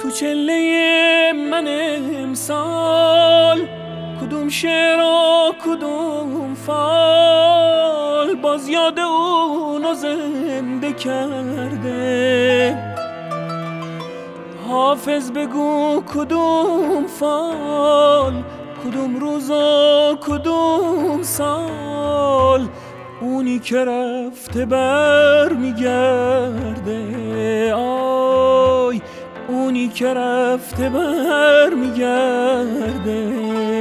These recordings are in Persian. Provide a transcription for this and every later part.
تو چله من امسال کدوم شعر و کدوم فال باز یاد اونو زنده کرده. حافظ بگو کدوم فال، کدوم روز و کدوم سال، اونی که رفته بر میگرده. آی اونی که رفته بر میگرده.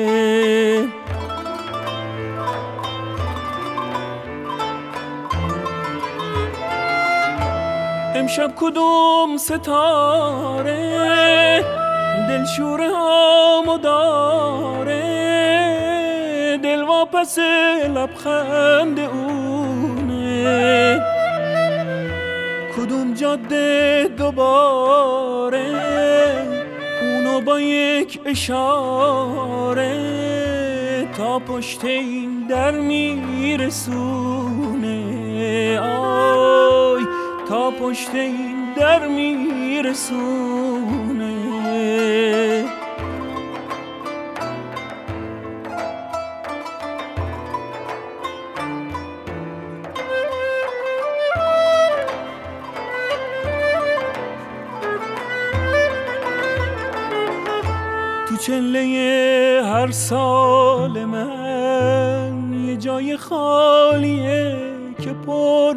امشب کدوم ستاره دلشوره هامو داره، دل واپس لبخند اونه. کدوم جاده دوباره اونو با یک اشاره تا پشت این در میرسونه. آی تا پشت این در میرسونه. تو چله هر سال من یه جای خالیه که پر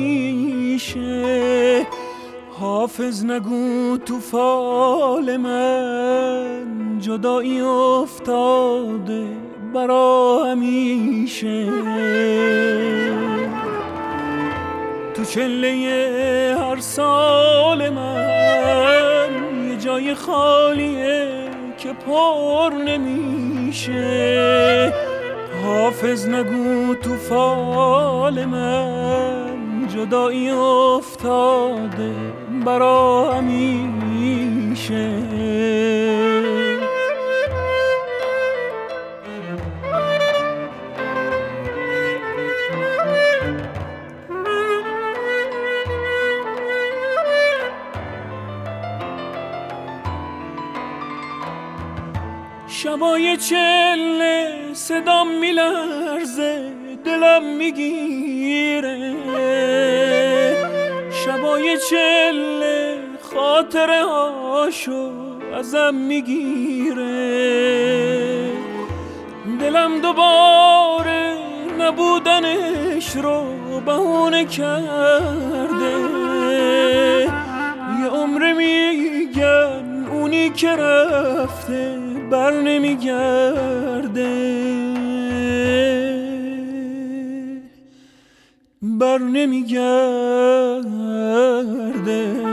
نمیشه. حافظ نگو تو فال من جدایی افتاده برا همیشه. تو چله هر سال من یه جای خالیه که پر نمیشه. حافظ نگو تو فال من جدایی افتاده برا همیشه. شبای چله صدام میلرزه دلم میگیره. شبای چله خاطره هاشو ازم میگیره. دلم دوباره نبودنش رو بهونه کرده. یه عمر میگن اونی که رفته بر نمیگرده. بر نمیگرده.